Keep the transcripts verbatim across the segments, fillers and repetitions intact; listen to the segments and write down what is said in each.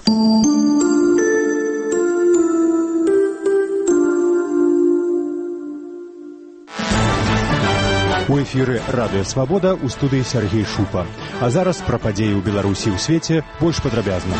У эфіры «Радыё Свабода», у студыі Сергей Шупа. А зараз пра падзеі ў Беларусі і ў свеце больш падрабязна.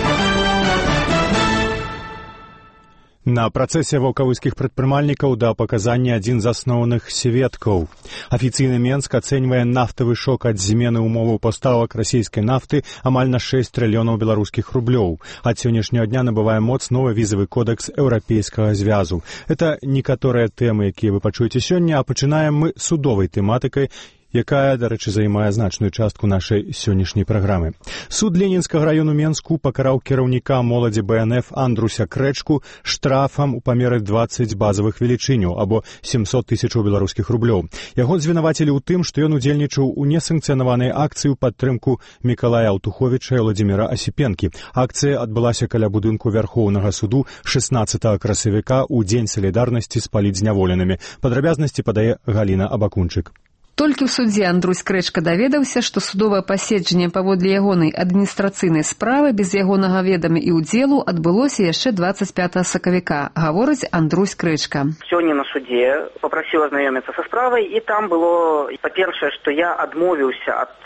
На працэсе ваўкавыскіх прадпрымальнікаў да паказання адзін з асноўных сведкаў. Афіцыйны Менск ацэньвае нафтавы шок ад змены ўмоваў паставак расійскай нафты амаль на шэсць трыльёнаў беларускіх рублёў. Ад сённяшняга дня набывае моц новы візавы кодэкс Еўрапейскага звязу. Это некаторыя тэмы, якія вы пачуеце сёння, а пачынаем мы судовай тэматыкай, якая, дарэчы, займае значную частку нашай сённяшняй праграмы. Суд Ленінскага раёну Менску пакараў кіраўніка моладзі Бэ Эн Эф Андруся Крэчку штрафам у памеры дваццаць базавых велічыняў, або сямсот тысячаў беларускіх рублёў. Яго звінавацілі ў тым, што ён удзельнічаў у несанкцыянаванай акцыі ў падтрымку Мікалая Аўтуховіча і Владзіміра Асіпенкі. Акцыя адбылася каля будынку Вярхоўнага суду шаснаццатага красавіка ў дзень салідарнасці з палітзняволенымі. Падрабязнасці падае Галіна Абакунчык. Толькі ў судзе Андрусь Крэчка даведаўся, што судовае паседжанне паводле ягонай адміністрацыйнай справы без ягонага ведама і ўдзелу адбылося яшчэ дваццаць пятага сакавіка, гаворыць Андрусь Крэчка. Сёння на суде папрасіў азнаёміцца са справай, і там было, па-першае, што я адмовіўся ад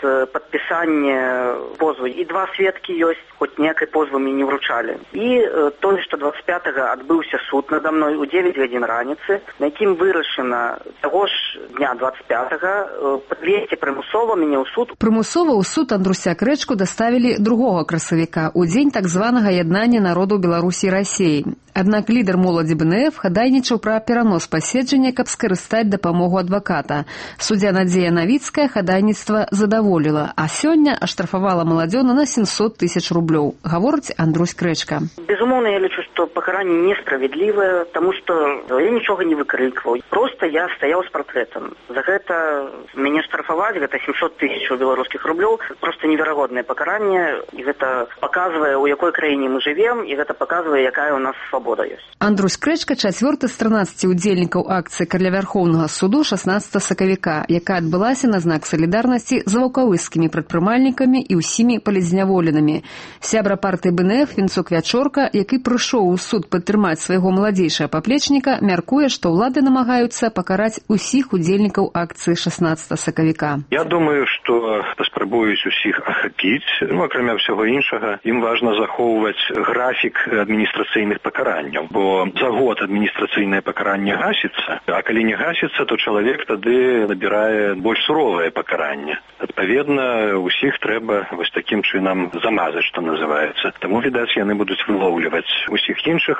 падпісання позву. І два сведкі ёсць, хоць ніякай позвы мне не вручалі. І тое, што дваццаць пятага адбыўся суд надо мной у дзевяць гадзін раніцы, на якім вырашана таго ж дня дваццаць пятага падвесці прымусова мяне ў суд. Прымусова ў суд Андруся Крэчку даставілі другога красавіка, у дзень так званага яднання народаў Беларусі і Расіі. Аднак лідар моладзі Бэ Эн Эф хадайнічаў пра перанос паседжання, каб скарыстаць дапамогу адваката. Суддзя Надзея Навіцкая хадайніцтва задаволіла, а сёння аштрафавала маладзёна на сямсот тысяч рублёў, гаворыць Андрусь Крэчка. Безумоўна, я лічу, што пакаранне несправядлівае, таму што я нічога не выкрыкваў. Проста я стаяў з партрэтам. За гэта мяне штрафаваць, гэта сямсот тысячаў беларускіх рублёў, проста неверагоднае пакаранне, і гэта паказвае, у якой краіне мы жывем, і гэта паказвае, якая ў нас свабода. Андрусь Крэчка чацвёрты з трынаццаці удзельнікаў акцыі каля Вярхоўнага суду шаснаццатага сакавіка, якая адбылася на знак салідарнасці з ваўкавыскімі прадпрымальнікамі і ўсімі палітзняволенымі. Сябра партыі Бэ Эн Эф Вінцук Вячорка, які прыйшоў у суд падтрымаць свайго маладзейшага паплечніка, мяркуе, што ўлады намагаюцца пакараць усіх удзельнікаў акцыі шаснаццатага сакавіка. Я думаю, што паспрабуюць усіх ахапіць. Ну, акрамя ўсяго іншага, ім важна захоўваць графік адміністрацыйных пакаранняў. Бо за год адміністрацыйнае пакаранне гасіцца, а калі не гасіцца, то чалавек тады набірае больш суровае пакаранне. Адпаведна, усіх трэба вось такім чынам замазаць, што называецца. Таму, відаць, яны будуць вылоўліваць усіх іншых.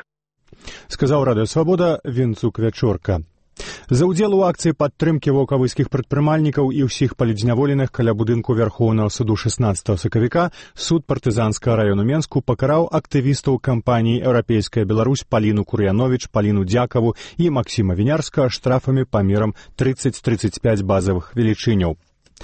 Сказаў Радыё Свабода Вінцук Вячорка. За ўдзел у акцыі падтрымкі ваўкавыскіх прадпрымальнікаў і ўсіх палітзняволеных каля будынку Вярхоўнага суду шаснаццатага сакавіка суд партызанскага раёну Менску пакараў актывістаў кампаніі «Еўрапейская Беларусь» Паліну Кур'яновіч, Паліну Дзякаву і Максіма Вінярскага штрафамі памерам трыццаць трыццаць пяць базавых велічыняў.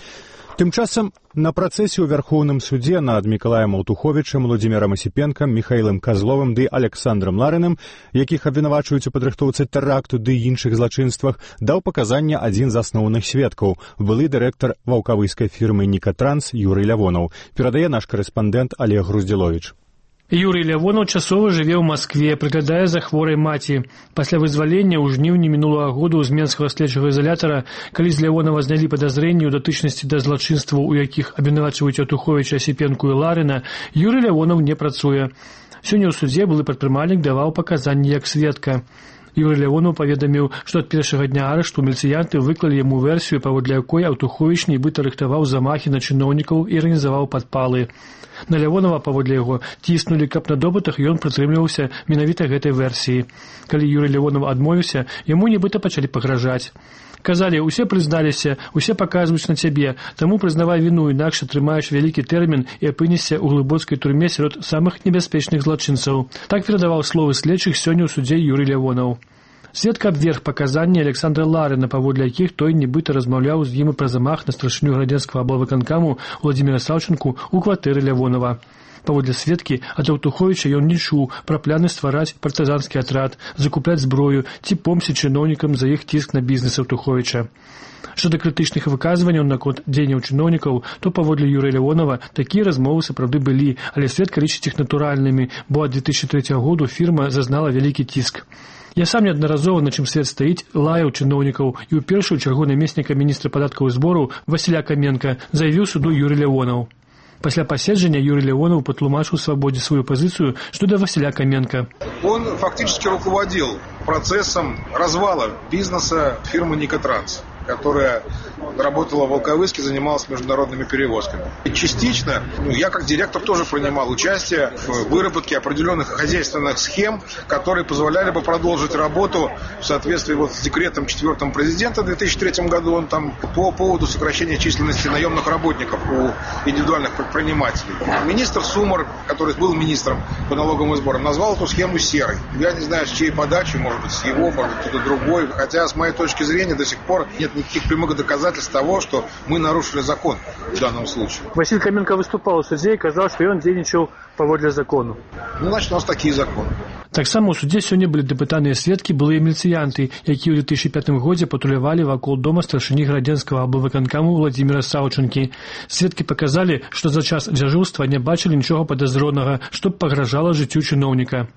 Тым часам на працэсе ў Вярхоўным судзе над Мікалаем Аўтуховічам, Владзімірам Асіпенкам, Міхаілам Казловым ды Александрам Ларыным, якіх абвінавачваюць у падрыхтоўцы тэракту ды іншых злачынствах, даў паказанне адзін з асноўных сведкаў, былы дырэктар ваўкавыскай фірмы «Нікатранс» Юрый Лявонаў, перадае наш карэспандэнт Олег Груздзіловіч. Юрий Лявонаў часова жыве ў Маскве, прыглядае за хворай маці. Пасля вызвалення ў жніўні мінулага году з Менскага следчага изолятора, калі з Лявонава знялі падазрэнні ў датычнасці да злачынстваў, у якіх абвінавачваюць Аўтуховіча, Асіпенку і Ларына, Юрий Лявонаў не працуе. Сёння ў судзе былы прадпрымальнік даваў паказанні як сведка. Юрий Лявонаў паведаміў, што ад першага дня арышту міліцыянты выклалі яму версію, паводле якой Аўтуховіч нібыта рыхтаваў замахі на чыноўнікаў і арганізаваў падпалы. На Лявонава, паводле яго, ціснулі, каб на допытах ён прытрымліваўся менавіта гэтай версіі. Калі Юрий Лявонаў адмовіўся, яму нібыта пачалі пагражаць. Казалі, усе прызналіся, усе паказваюць на цябе, таму прызнавай віну, інакш атрымаеш вялікі тэрмін і апынешся ў глыбоцкай турме сярод самых небяспечных злачынцаў. Так перадаваў словы следчых сёння ў судзе Юрий Лявонаў. Сведка абверг паказанні Александра Ларына, паводле якіх той нібыта размаўляў з ім пра замах на старшыню градзенскага аблвыканкаму Владзіміра Саўчанку ў кватэры Лявонава. Паводле сведкі, ад Аўтуховіча ён не чуў пра пляны ствараць партызанскі атрад, закупляць зброю ці помсціць чыноўнікам за іх ціск на бізнес Аўтуховіча. Што да крытычных выказванняў наконт дзеянняў чыноўнікаў, то паводле Юрыя Лявонава такія размовы сапраўды былі, але сведка лічыць іх натуральнымі, бо ад две тысячи трэцяга году фірма зазнала вялікі ціск. Я сам неаднаразова, на чым свет стаіць, лаяў чыноўнікаў і ў першую чаргу намесніка міністра падаткаў і збораў Васіля Каменка заявіў суду Юрый Лявонаў. Пасля паседжання Юрий Лявонов патлумачыў свабодзе свою позицию, что до Василя Каменка. Он фактически руководил процессом развала бизнеса фирмы «Никотранс», которая работала в Волковыске, занималась международными перевозками. И частично, ну, я как директор тоже принимал участие в выработке определенных хозяйственных схем, которые позволяли бы продолжить работу в соответствии вот с декретом четвертым президента в две тысячи третьем году. Он там по поводу сокращения численности наемных работников у индивидуальных предпринимателей. Министр Сумар, который был министром по налоговым сборам, назвал эту схему серой. Я не знаю, с чьей подачи, может быть, с его, может быть, кто-то другой. Хотя, с моей точки зрения, до сих пор нет никаких прямых доказательств того, что мы нарушили закон в данном случае. Василий Каменко выступал в суде и казал, что он дзейнічаў паводле закону. Ну, значит, у нас такие законы. Таксама ў судзе сёння былі дэпутаныя сведкі, былыя міліцыянты, якія ў две тысячи пятым годзе патрулявалі вакол дома старшыні градзенскага аблвыканкаму Владзіміра Саўчанкі. Сведкі паказалі, што за час дзяжурства не бачылі нічога падазронага, што пагражала жыццю чыноўніка.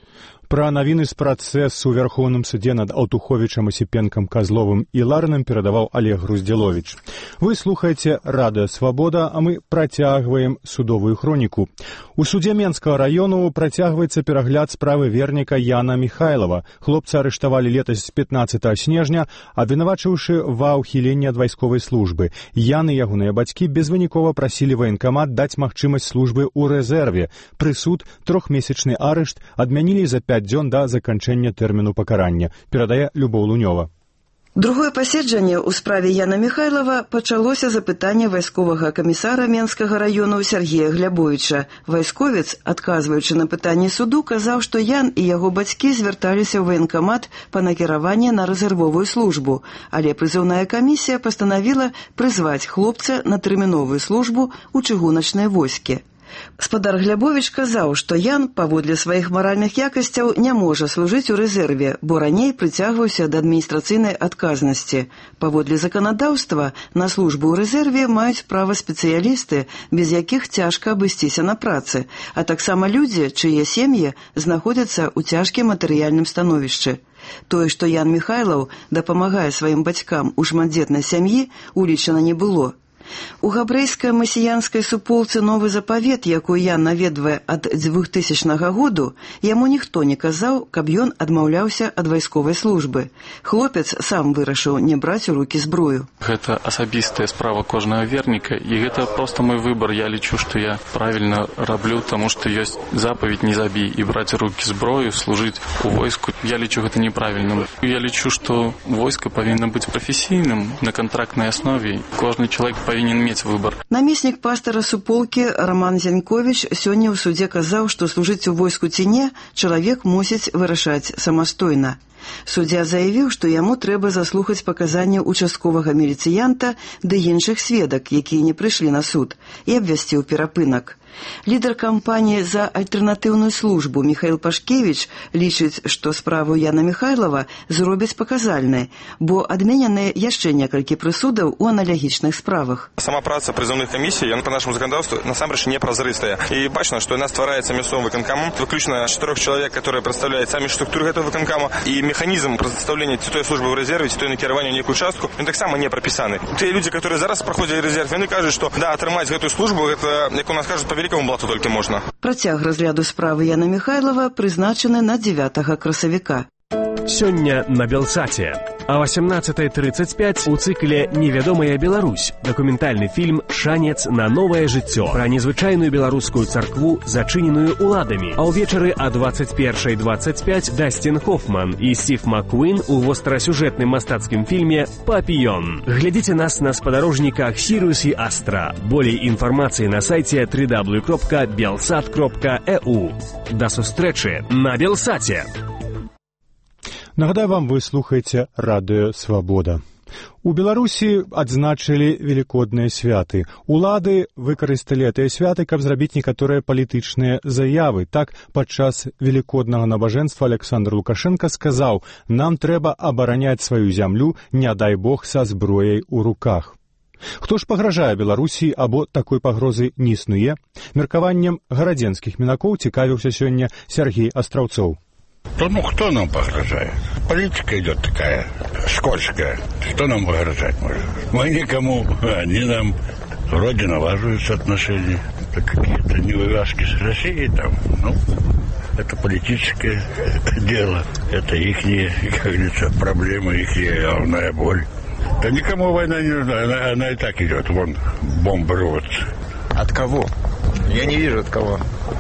Пра навіны з працэсу ў Вярхоўным судзе над Аўтуховічам, Асіпенкам, Казловым і Ларыным перадаваў Олег Груздзіловіч. Вы слухаеце Радыё Свабода, а мы працягваем судовую хроніку. У судзе Менскага раёну працягваецца перагляд справы верніка Яна Михайлова. Хлопца арыштавалі летась пятнаццатага снежня, абвінавачыўшы ва ўхіленні ад вайсковай службы. Ян і ягоныя бацькі безвынікова прасілі ваенкамат даць магчымасць службы ў рэзерве. Прысуд, трохмесячны арышт адмянілі за пяць дзён да заканчэння тэрміну пакарання, перадае Любоў Лунёва. Другое паседжанне ў справе Яна Михайлова пачалося з пытання вайсковага камісара Менскага раёну Сергея Глябовіча. Вайсковец, адказваючы на пытанне суду, казаў, што Ян і яго бацькі звярталіся ў ваенкамат па накіраванні на рэзервовую службу, але прызыўная камісія пастанавіла прызваць хлопца на тэрміновую службу ў чыгуначнай войске. Спадар Глябовіч казаў, што Ян, паводле сваіх маральных якасцяў, не можа служыць у рэзерве, бо раней прыцягваўся да адміністрацыйнай адказнасці. Паводле заканадаўства, на службу ў рэзерве маюць права спецыялісты, без якіх цяжка абысціся на працы, а таксама людзі, чые сем'і знаходзяцца ў цяжкім матэрыяльным становішчы. Тое, што Ян Михайлаў дапамагае сваім бацькам у шматдзетнай сям'і, улічана не было. У габрэйскай масіянскай суполцы «Новы запавет», якую Ян наведвае ад двухтысячнага году, яму ніхто не казаў, каб ён адмаўляўся ад вайсковай службы. Хлопец сам вырашыў не браць у рукі зброю. Гэта асабістая справа кожнага верніка, і гэта проста мой выбар. Я лічу, што я правільна раблю, таму што ёсць запаведь «Не забій», і браць у рукі зброю, служыць у войску. Я лічу гэта неправільным. Я лічу, што войска павінна быць прафесійным, на кантрактнай аснове. Кожны чалавек павінен мець выбар. Намеснік пастара суполкі Роман Зяньковіч сёння ў судзе казаў, што служыць у войску ці не, чалавек мусіць вырашаць самастойна. Суддзя заявіў, што яму трэба заслухаць паказанні участковага міліцыянта ды іншых сведак, якія не прыйшлі на суд, і абвясціў перапынак. Лідар кампаніі за альтэрнатыўную службу Михаил Пашкевич лічыць, што справу Яна Михайлова зробяць паказальнай, бо адменены яшчэ некалькі прысудаў у аналагічных справах. Сама праца прызыўных камісій, яна па нашаму заканадаўству насамрэч не празрыстая. І бачна, што яна ствараецца мясцовым выканкамам, выключна чатырох чалавек, которые прадстаўляюць самі структуры гэтага выканкама, і механізм прадстаўлення ці той службы ў рэзерве, ці той накіравання ў нейкую частку, ён таксама не прапісаны. Тыя людзі, которые зараз праходзілі рэзерв, яны кажуць, што да, атрымаць гэтую службу, гэта, як у нас кажуць, великому блату только можно. Працяг разгляду справы Яна Михайлова прызначаны на дзевятага красавіка. Сёння на Белсаце. А восемнадцатой тридцать пять у цыкле «Невядомая Беларусь» дакументальны фільм «Шанец на новае жыццё» пра незвычайную беларускую царкву, зачыненую уладамі. А ўвечары о двадцать первой двадцать пять Дастин Хоффман і Стив Маккуин у вострасюжэтным мастацкім фільме «Папіён». Глядзіце нас на спадарожніках Сіриус і Астра. Болей інфармацыі на сайце дабл ю дабл ю дабл ю кропка белсат кропка э у. Да сустрэчы на Белсаце! Нагадаю вам, вы слухаеце радыё «Свабода». У Беларусі адзначылі велікодныя святы. Улады выкарысталі гэтыя святы, каб зрабіць некаторыя палітычныя заявы. Так, падчас велікоднага набажэнства Александр Лукашенко сказаў: «Нам трэба абараняць сваю зямлю, не дай Бог, са зброяй у руках». Хто ж пагражае Беларусі, або такой пагрозы не існуе? Меркаваннем гарадзенскіх мінакоў цікавіўся сёння Сергей Астраўцоў. То ну кто нам погрожает? Политика идет такая скользкая. Что нам погрожать может? Мы никому, они нам вроде налаживаются отношения. Это какие-то невывязки с Россией там. Ну, это политическое дело. Это ихние, как говорится, проблемы, ихняя головная боль. Да никому война не нужна. Она, она и так идет. Вон бомбы рвутся. От кого? Я не вижу от кого.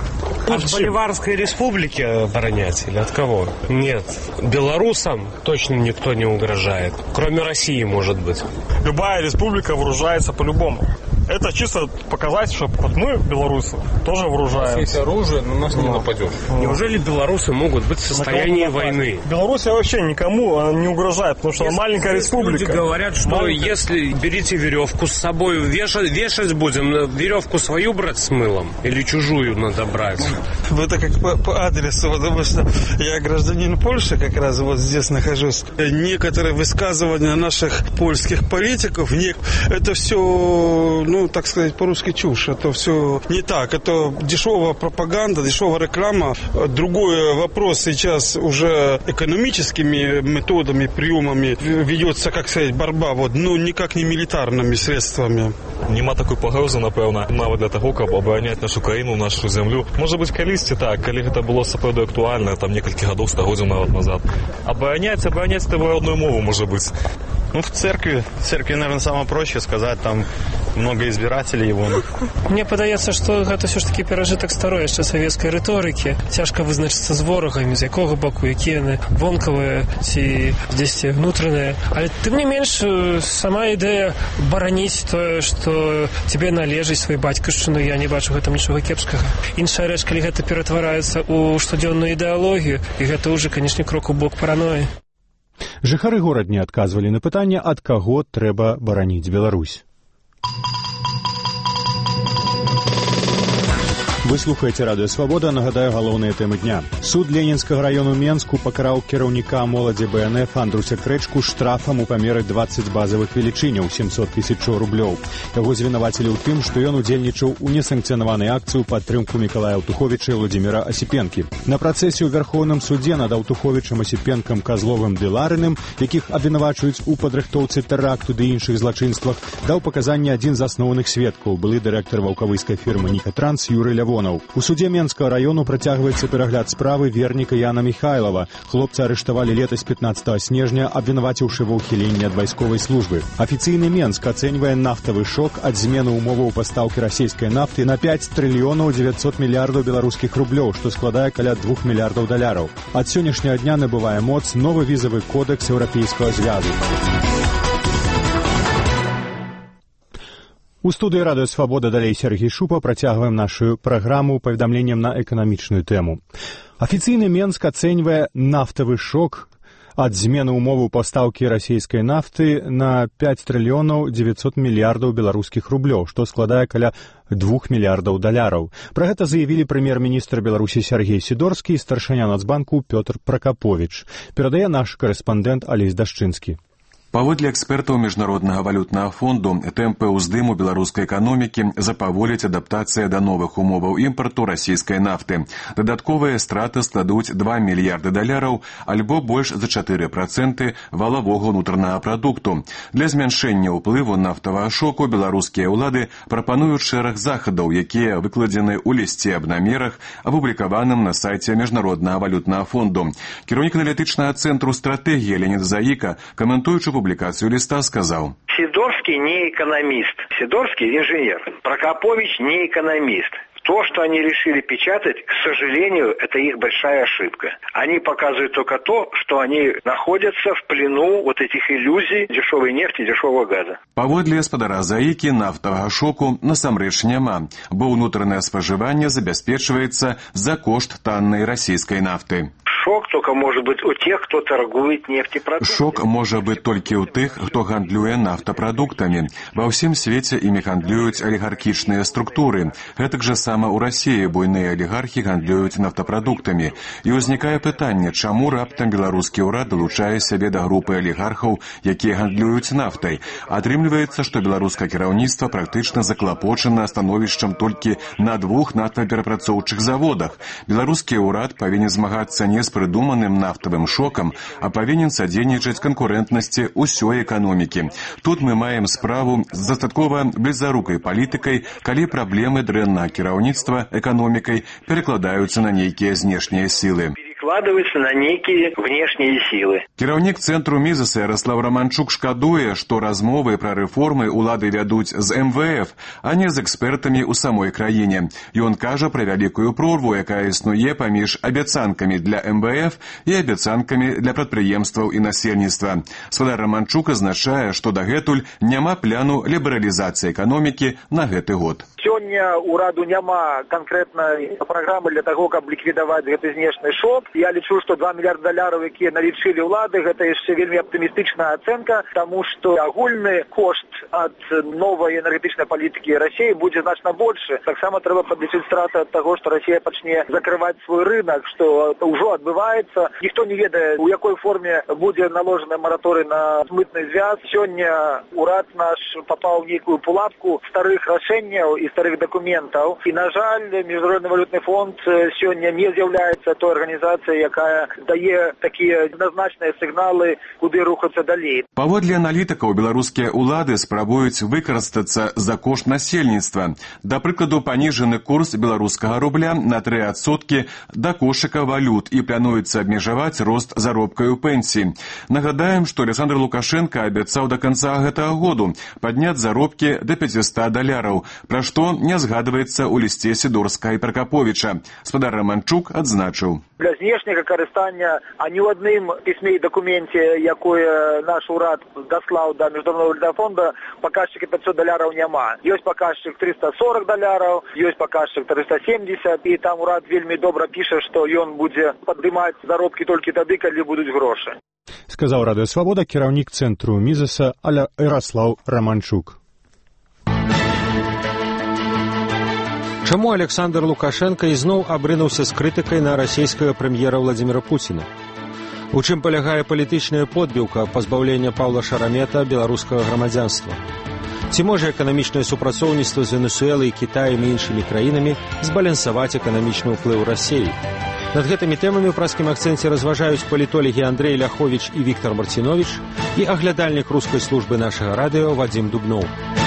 От Боливарской республики оборонять или от кого? Нет. Белорусам точно никто не угрожает. Кроме России, может быть. Любая республика вооружается по-любому. Это чисто показать, что вот мы, белорусы, тоже вооружаемся. У нас есть оружие, но нас не нападешь. Неужели белорусы могут быть в состоянии войны? Белоруссия вообще никому не угрожает, потому что если, она маленькая республика. Люди говорят, что маленькая... если берите веревку с собой, вешать, вешать будем, веревку свою брать с мылом или чужую надо брать? Это как по, по адресу, потому что я гражданин Польши, как раз вот здесь нахожусь. Некоторые высказывания наших польских политиков, не, это все... ну, так сказать, по-русски чушь. Это все не так. Это дешевая пропаганда, дешевая реклама. Другой вопрос сейчас уже экономическими методами, приемами ведется, как сказать, борьба, вот, ну, никак не милитарными средствами. Нема такой погрози, напевно, навіть для того, щоб обороняти нашу країну, нашу землю. Може бути, колись так, коли це було справді актуально, там, кілька років, сто років назад. Оборонять, оборонять це одною мовою, може бути. Ну, в церкви, в церкви, наверное, самое проще сказать, там много избирателей его. Мне падаецца, што гэта все ж таки перажытак старой яшчэ савецкай рыторыкі. Цяжка вызначыцца з ворагамі, з якога боку, якія яны вонкавыя ці дзесьці внутраныя. Але тым не менш, сама ідэя бараніць тое, што тебе належыць сваёй бацькаўшчыну, я не бачу гэтым нічога кепскага. Іншая рэч, калі гэта ператвараецца ў штодзённую ідэалогію, і гэта ўжо, канечне, крок у бок параноі. Жыхары горадні адказвалі на пытанне, ад каго трэба бараніць Беларусь. Вы слухаеце радыё «Свабода», нагадаю галоўныя тэмы дня. Суд Ленінскага раёну Менску пакараў кіраўніка моладзі Бэ Эн Эф Андруся Крэчку штрафам у памеры дваццаць базавых велічыняў, сямсот тысяч рублёў. Яго звінавацілі ў тым, што ён удзельнічаў у несанкцыянаванай акцыі ў падтрымку Мікалая Аўтуховіча і Владзіміра Асіпенкі. На працэсе ў Вярхоўным судзе над Аўтуховічам, Асіпенкам, Казловым ды Ларыным, якіх абвінавачваюць у падрыхтоўцы тэракту ды іншых злачынствах, даў паказанні адзін з асноўных сведкаў, былы дырэктар ваўкавыскай фірмы «Нікатранс» Юрый Лявон. У судзе Менскага раёну працягваецца перагляд справы верніка Яна Міхайлава. Хлопца арыштавалі летась пятнаццатага снежня, абвінаваціўшы ва ўхіленні ад вайсковай службы. Афіцыйны Менск ацэньвае нафтавы шок ад змены ўмоваў пастаўкі расійскай нафты на пяць трыльёнаў дзевяцьсот мільярдаў беларускіх рублёў, што складае каля двух мільярдаў даляраў. Ад сённяшняга дня набывае моц новы візавы кодэкс Еўрапейскага звязу. У студыі радыё «Свабода» далей Сергей Шупа. Працягваем нашу праграму паведамленнем на эканамічную тэму. Афіцыйны Менск ацэньвае нафтавы шок ад змены ўмоваў пастаўкі расійскай нафты на пяць трыльёнаў дзевяцьсот мільярдаў беларускіх рублёў, што складае каля двух мільярдаў даляраў. Пра гэта заявілі прэм'ер-міністр Беларусі Сергей Сідорскі і старшыня Нацбанку Пётр Пракаповіч. Перадае наш корэспандэнт Алесь Дашчынскі. Паводле экспертаў Міжнароднага валютнага фонду, тэмпы ўздыму беларускай эканомікі запаволіць адаптацыя да новых умоваў імпарту расійскай нафты. Дадатковыя страты складуць два мільярды даляраў, альбо больш за чатыры працэнты валавога ўнутранага прадукту. Для змяншэння ўплыву нафтавага шоку беларускія ўлады прапануюць шэраг захадаў, якія выкладзены ў лісце аб намерах, апублікаваным на сайце Міжнароднага валютнага фонду. Кіраўнік аналітычнага цэнтру стратэгіі Леонід Заіка, каментуючы публикацию листа, сказал: Сидорский не экономист, Сидорский инженер, Прокопович не экономист. То, что они решили печатать, к сожалению, это их большая ошибка. Они показывают только то, что они находятся в плену вот этих иллюзий дешевой нефти, дешевого газа. Паводле спадара Заікі, нафтавага шоку насамрэч няма, бо ўнутранае спажыванне забяспечваецца за кошт таннай расійскай нафты. шок только может быть у тех, кто торгует нефтепродуктами. Шок можа быць толькі ў тых, хто гандлюе нафтапрадуктамі. Ва ўсім свеце імі гандлююць алігархічныя структуры. Гэтак жа сама ў Расіі буйныя алігархі гандлююць нафтапрадуктамі. І ўзнікае пытанне, чаму раптам беларускі ўрад далучае сябе да групы алігархаў, якія гандлююць нафтай. Атрымліваецца, што беларускае кіраўніцтва практычна заклапочана становішчам толькі на двух нафтаперапрацоўчых заводах. Беларускі ўрад павінен змагацца не з прыдуманым нафтавым шокам, а павінен садзейнічаць канкурэнтнасці ўсёй эканомікі. Тут мы маем справу з дастаткова блізарукай палітыкай, калі праблемы дрэннага кіраўніцтва эканомікай перакладаюцца на нейкія знешнія сілы. Перекладываются на некие внешние силы. Кіраўнік цэнтру Мізаса Ярослав Романчук шкадуе, што размовы пра рэформы ўлады вядуць з эм вэ эф, а не з экспертамі ў самой краіне. Ён кажа пра вялікую прорву, якая існуе паміж абяцанкамі для эм вэ эф і абяцанкамі для прадпрыемстваў і насельніцтва. Спадар Романчук азначае, што дагэтуль няма пляну лібералізацыі эканомікі на гэты год. Сёння ўраду няма канкрэтнай праграмы для таго, каб ліквідаваць гэты знешні шок. Я лічу, што два мільярда даляраў, якія налічылі ўлады, гэта яшчэ вельмі аптымістычная ацэнка, таму што агульны кошт ад новай энергетычнай палітыкі Расіі будзе значна большы. Таксама трэба падлічыць страты ад таго, што Расія пачне закрываць свой рынок, што ўжо адбываецца. Ніхто не ведае, у якой форме будзе наложаны мараторый на мытны звяз. Сёння ўрад наш папаў у нейкую пулапку старых рашэнняў і старых дакументаў. І, на жаль, Міжнародны валютны фонд сёння не з'яўляецца той арганізацыяй, якая дае такія адназначныя сігналы, куды рухацца далей. Паводле аналітыкаў, беларускія ўлады спрабуюць выкарыстацца за кошт насельніцтва. Да прыкладу, паніжаны курс беларускага рубля на тры адсоткі да кошыка валют і плануецца абмежаваць рост заробкаю пенсій. Нагадаем, што Александр Лукашенко абяцаў да канца гэтага году падняць заробкі да пяцьсот даляраў, пра што не згадваецца ў лісце Сідорска і Пракаповіча. Спадар Романчук адзначыў. Для знешняга карыстання ані ў адным пісьме і дакуменце, якое наш урад даслаў да Міжнароднага валютнага фонда, паказчыка пятьсот даляраў няма. Ёсць паказчык триста сорок даляраў, ёсць паказчык триста семьдесят, і там урад вельмі добра піша, што ён будзе падымаць заробкі толькі тады, калі будуць грошы. Сказаў Радыё Свабода кіраўнік цэнтру Мізаса Ярослав Романчук. Чаму Александр Лукашенко ізноў абрынуўся з крытыкай на расійскага прэм'ера Владзіміра Пуціна? У чым палягае палітычная подбіўка пазбаўлення Паўла Шарамета беларускага грамадзянства? Ці можа эканамічнае супрацоўніцтва з Венесуэлай, Кітаем і іншымі краінамі збалансаваць эканамічны ўплыў Расіі? Над гэтымі тэмамі ў праскім акцэнце разважаюць палітолагі Андрэй Ляховіч і Віктор Марціновіч і аглядальнік рускай службы нашага радыё Вадзім Дубноў.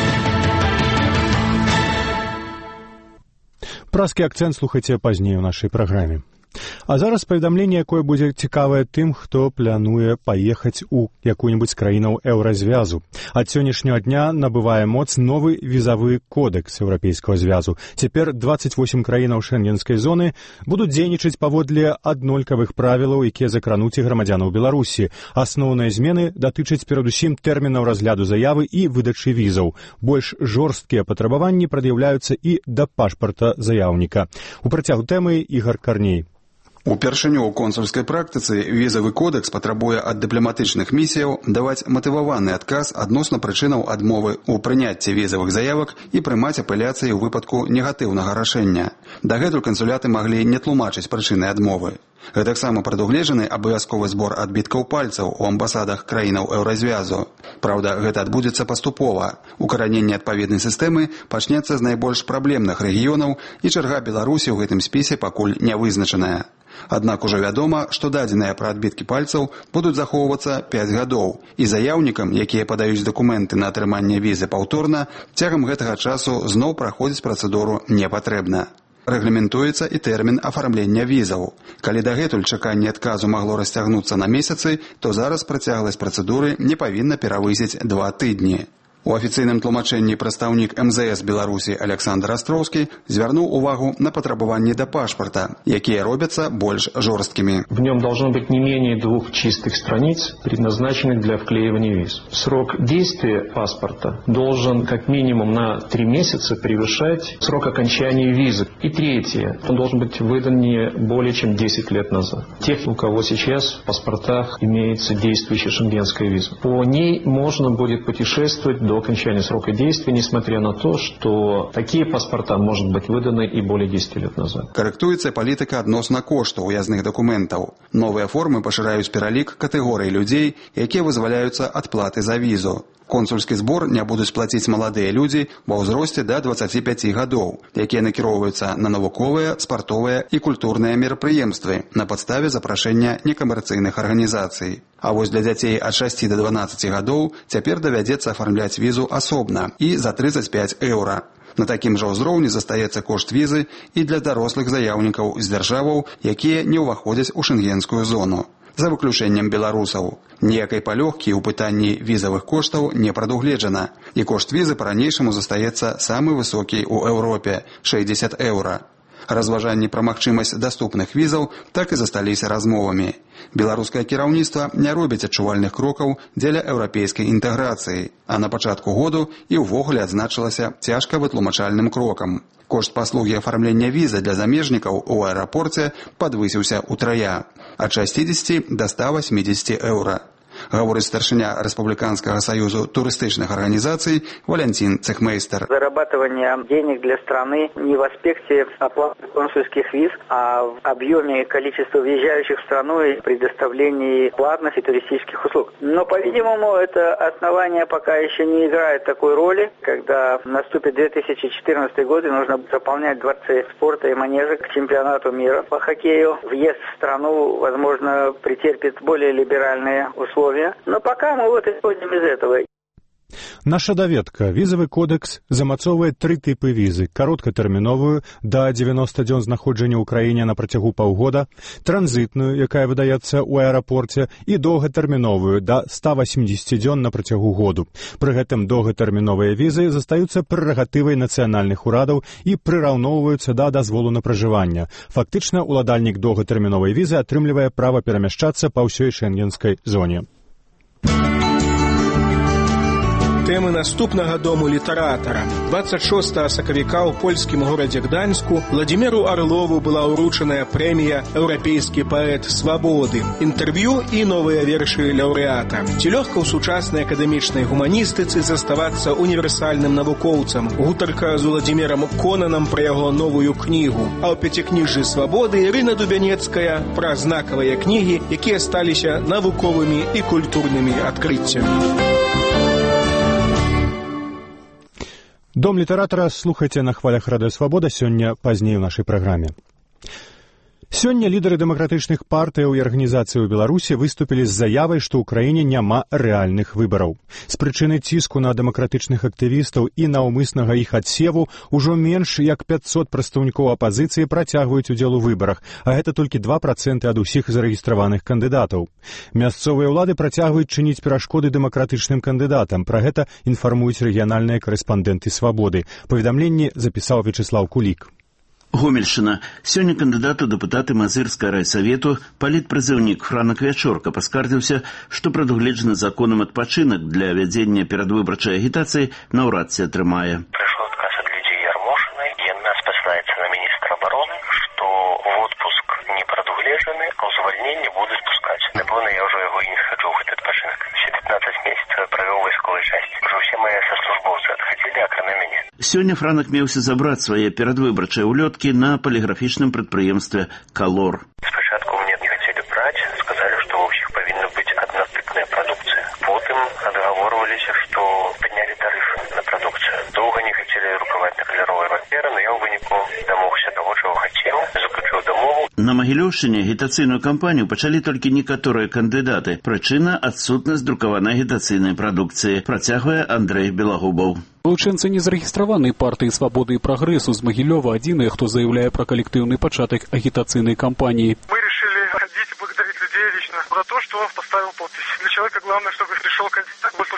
Праскі акцэнт слухайце пазней у нашай праграме. А зараз паведамленне, якое будзе цікавае тым, хто плануе паехаць у якую-нибудь з краінаў еўразвязу. Ад сённяшняга дня набывае моц новы візавы кодэкс Еўрапейскага звязу. Цяпер двадцать восемь краінаў шэнгенскай зоны будуць дзейнічаць паводле аднолькавых правілаў, якія закрануць і грамадзянаў Беларусі. Асноўныя змены датычаць перадусім тэрмінаў разгляду заявы і выдачы візаў. Больш жорсткія патрабаванні прад'яўляюцца і да пашпарта заяўніка. У працягу тэмы Ігар Карней. Упершыню ў консульскай практыцы візавы кодэкс патрабуе ад дыпламатычных місіяў даваць матываваны адказ адносна прычынаў адмовы ў прыняцці візавых заявак і прымаць апеляцыі ў выпадку негатыўнага рашэння. Дагэтуль кансуляты маглі не тлумачыць прычыны адмовы. Гэтаксама прадугледжаны абавязковы збор адбіткаў пальцаў у амбасадах краінаў еўразвязу. Праўда, гэта адбудзецца паступова. Укараненне адпаведнай сістэмы пачнецца з найбольш праблемных рэгіёнаў, і чарга Беларусі ў гэтым спісе пакуль не вызначаная. Аднак ужо вядома, што дадзеныя пра адбіткі пальцаў будуць захоўвацца пяць гадоў, і заяўнікам, якія падаюць дакументы на атрыманне візы паўторна, цягам гэтага часу зноў праходзіць працэдуру не патрэбна. Рэгламентуецца і тэрмін афармлення візаў. Калі дагэтуль чаканне адказу магло расцягнуцца на месяцы, то зараз працягласць працэдуры не павінна перавысіць два тыдні. У афіцыйным тлумачэнні прадстаўнік эм зэ эс Беларусі Александр Астроўскі звярнуў увагу на патрабаванні да пашпарта, якія робяцца больш жорсткімі. В нем должно быть не менее двух чистых страниц, предназначенных для вклеивания виз. Срок действия паспорта должен как минимум на три месяца превышать срок окончания визы. И третье, он должен быть выдан не более чем десять лет назад. Тех, у кого сейчас в паспортах имеется действующая шенгенская виза. По ней можно будет путешествовать до окончания срока действия, несмотря на то, что такие паспорта может быть выданы и более десяти лет назад. Карэктуецца палітыка адносна кошту уязных дакументаў. Новыя формы пашыраюць пералік катэгорый людзей, якія вызваляюцца ад платы за візу. Консульскі збор не будуць плаціць маладыя людзі ва ўзросце да дваццаці пяці гадоў, якія накіроўваюцца на навуковыя, спартовыя і культурныя мерапрыемствы на падставе запрашэння некамерцыйных арганізацый. А вось для дзяцей ад шасці да дванаццаці гадоў цяпер давядзецца афармляць візу асобна і за трыццаць пяць еўра. На такім жа ўзроўні застаецца кошт візы і для дарослых заяўнікаў з дзяржаваў, якія не ўваходзяць у шэнгенскую зону. За выключэннем беларусаў. Ніякай палёгкі ў пытанні візавых коштаў не прадугледжана, і кошт візы па-ранейшаму застаецца самы высокі ў Еўропе – шэсцьдзесят еўра. Разважанні пра магчымасць даступных візаў так і засталіся размовамі. Беларускае кіраўніцтва не робіць адчувальных крокаў дзеля еўрапейскай інтэграцыі, а на пачатку году і ўвогуле адзначылася цяжка вытлумачальным крокам. Кошт паслугі афармлення візы для замежнікаў у аэрапорце падвысіўся ўтрая – ад шасцідзесяці да ста васьмідзесяці еўра. Гаворыць старшыня Республиканского союза туристических организаций Валентин Цехмейстер. Зарабатывание денег для страны не в аспекте оплаты консульских виз, а в объеме количества въезжающих в страну и предоставлении платных и туристических услуг. Но, по-видимому, это основание пока еще не играет такой роли. Когда наступит две тысячи четырнадцатый год и нужно заполнять дворцы спорта и манежи к чемпионату мира по хоккею, въезд в страну, возможно, претерпит более либеральные условия. Но пока мы вот исходим из этого. Наша даведка. Візавы кодекс замацоўвае тры тыпы візы. Кароткатэрміновую, да дзевяноста дзён знаходжання ў краіне на працягу паўгода, транзітную, якая выдаецца ў аэрапорце, і доўгатэрміновую, да ста васемдзесяці дзён на працягу году. Пры гэтым доўгатэрміновыя візы застаюцца прэрагатывай нацыянальных урадаў і прыраўноўваюцца да дазволу на пражыванне. Фактычна, уладальнік доўгатэрміновай візы атрымлівае права перамяшчацца па ўсёй шэнгенскай зоне. Тэмы наступнага дому літаратара. дваццаць шостага сакавіка ў польскім горадзе Гданьску Владзіміру Арлову была ўручаная прэмія «Еўрапейскі паэт свабоды». Інтэрв'ю і новыя вершы лаўрэата. Ці лёгка ў сучаснай акадэмічнай гуманістыцы заставацца універсальным навукоўцам? Гутарка з Владзімірам Конанам пра яго новую кнігу. А ў пяцікніжжы свабоды Ірына Дубянецкая пра знакавыя кнігі, якія сталіся навуковымі і культурнымі адкрыццямі. Дом літаратара слухайце на хвалях Радыё Свабода сёння пазней у нашай праграме. Сёння лідары дэмакратычных партыяў і арганізацый у Беларусі выступілі з заявай, што ў краіне няма рэальных выбараў. З прычыны ціску на дэмакратычных актывістаў і наўмыснага іх адсеву ўжо менш як пяцьсот прадстаўнікоў апазіцыі працягваюць удзел у выбарах, а гэта толькі два працэнты ад усіх зарэгістраваных кандыдатаў. Мясцовыя ўлады працягваюць чыніць перашкоды дэмакратычным кандыдатам. Пра гэта інфармуюць рэгіянальныя карэспандэнты «Свабоды». Паведамленне запісаў Вячеслав Кулік. Гомельшчына. Сёння кандыдат у дэпутаты Мазырскага райсавету палітпрызыўнік Франак Вячорка паскардзіўся, што прадугледжаны законам адпачынак для вядзення перадвыбарчай агітацыі наўрад ці атрымае. Прыйшоў адказ ад Лідзіі Ярмошынай, яна спасылаецца на міністра абароны, што в отпуск не прадугледжаны, а ў звальненне будуць пускаць. Напэўна, я ўжо яго і не хаджу ў гэты адпачынак. Все пятнадцать месяцаў правёў вайсковай часці. Ужо ўсе мае саслужбоўцы адхадзілі, акрамя мяне. Сёння Франак меўся забраць свае перадвыбарчыя ўлёткі на паліграфічным прадпрыемстве «Калор». Спачатку мне не хацелі браць, сказалі, што ва ўсіх павінна быць аднатыпная прадукцыя. Потым адгаворваліся, што паднялі тарыфы на прадукцыю. Доўга не хацелі друкаваць на каляровыя паперы, но я ў выніку дамогся таго, чаго хацеў, заключыў дамову. На Магілёўшчыне агітацыйную кампанію пачалі толькі некаторыя кандыдаты. Прычына – адсутнасць друкаванай агітацыйнай прадукцыі, працягвае Андрэй Белагубаў. Вылучэнцы незарэгістраванай партыі «Свабоды і прагрэсу» з Магілёва адзіныя, хто заяўляе пра калектыўны пачатак агітацыйнай кампаніі. Мы решили ходить и благодарить людей лично за то, что он поставил подпись. Для человека главное, чтобы пришел кандидат, выслушал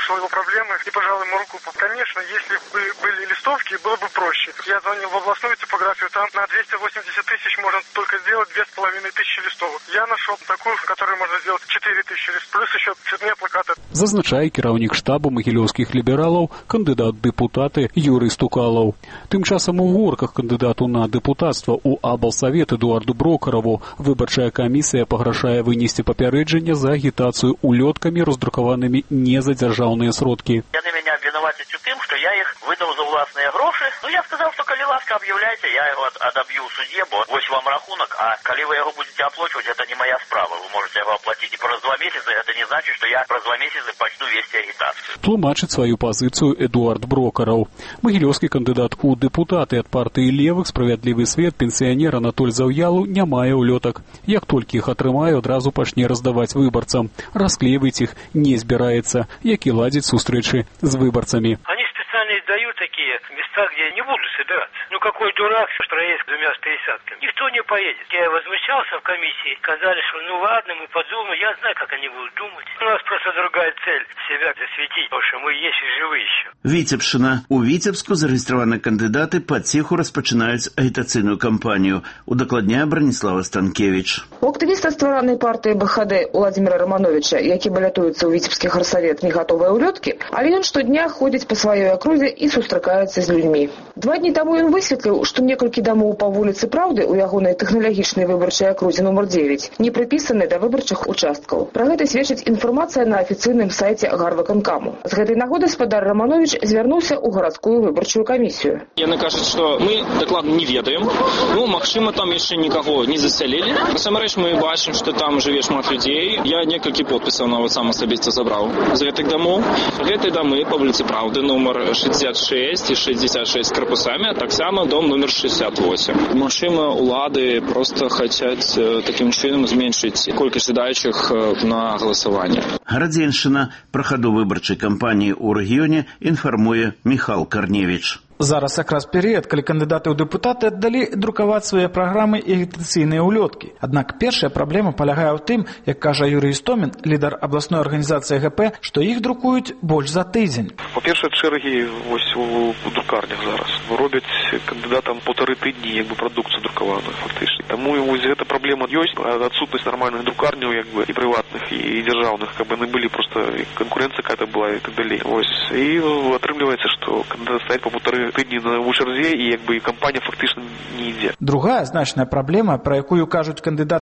выслушал его проблемы и пожал ему руку. Конечно, если бы были листовки, было бы проще. Я звонил в областную типографию, там на двести восемьдесят тысяч можно только сделать две с половиной тысячи листовок. Я нашел такую, в которой можно сделать четыре тысячи листов, плюс еще цветные плакаты. Зазначае кіраўнік штабу магілёўскіх лібералаў, кандыдат дэпутаты Юрый Стукалаў. Тым часам у горках кандыдату на дэпутацтва ў аблсавет Эдуарду Брокараву выбарчая камісія пагражае вынесці папярэджанне за агітацыю улёткамі, раздрукаванымі не за дзяржаўныя сродкі. Яны меня обвинуватят у тым, что я их выдал за властные гроши. Ну, я сказал, что коли ласка объявляйте, я его одобью в суде, бо вось вам рахунок, а коли вы его будете оплачивать, это не моя справа. Вы можете его оплатить и праз два месяца, это не значит, что я праз два месяца почну вести агитацию. Тлумачыць сваю пазіцыю Эдуард Брокараў. Магілёўскі кандыдат у дэпутаты ад партыі левых «Справядлівы свет» пенсіянер Анатоль Заўялу не мае улётак. Як толькі іх атрымае, адразу пачне раздаваць выбарцам. Расклейваць іх не збіраецца, як і ладзіць сустрэчы з выбарцамі. Они специально издают такие места, где не буду собираться. Ну какой дурак проедет с двумя пересадками? Никто не поедет. Я возмущался в комиссии, сказали, что ну ладно, мы подумаем, я знаю, как они будут думать. У нас просто другая цель себя засветить, потому что мы есть и живы еще. Віцебшчына. У Віцебску зарэгістраваны кандыдаты паціху распачынаюць агітацыйную кампанію. Удакладняе Браніслава Станкевіч. У актывіста стваранай партыі БХД Уладзіміра Рамановича, які балятуецца ў віцебскі гарсавет, не гатовыя улёткі, але ён штодня ходзіць па сваёй акрузе і сустракаецца з людзьмі. Два дні таму ён высветліў, што некалькі дамоў па вуліцы Праўды ў ягонай тэхналагічнай выбарчай акрузе нумар дзевяць не прыпісаны да выбарчых участкаў. Пра гэта сведчыць інфармацыя на афіцыйным сайце гарвыканкаму. З гэтай нагоды спадар Раманович звярнуўся ў гарадскую выбарчую камісію. Яны кажуць, што мы дакладна не ведаем. Ну, магчыма, там яшчэ нікаго не засялілі. Насамрэч мы бачым, што там жыве шмат людзей. Я некалькі подпісаў нават сам асабіста забраў з гэтых дамоў. Гэтыя дамы па вуліцы Праўды нумар шестьдесят шесть и шестьдесят шесть с корпусами, а таксама дом номер шестьдесят восемь. Магчыма, улады просто хацяць такім чынам зменшыць колькасць жадаючых на галасаванне. Гарадзеншчына. Пра хаду выбарчай кампаніі ў рэгіёне інфармуе Міхал Карневіч. Зараз якраз перыяд, калі кандыдаты ў дэпутаты аддалі друкаваць свае праграмы і агітацыйныя ўлёткі. Аднак першая праблема палягае ў тым, як кажа Юрый Істомін, лідар абласной арганізацыі ГП, што іх друкуюць больш за тыдзень. Па-першае, чэргі вось у друкарнях зараз робяць кандыдатам полтары тыдні як бы прадукцыю друкаваную фактычна. Таму вось гэта праблема ёсць, адсутнасць нармальных друкарняў як бы і прыватных і дзяржаўных, каб яны былі проста канкурэнцыя какая-то была і так далей. Вось і атрымліваецца, што кандыдат стаіць па полтары тыдні на чарзе і як бы кампанія фактычна не ідзе. Другая значная праблема, пра якую кажуць кандыдаты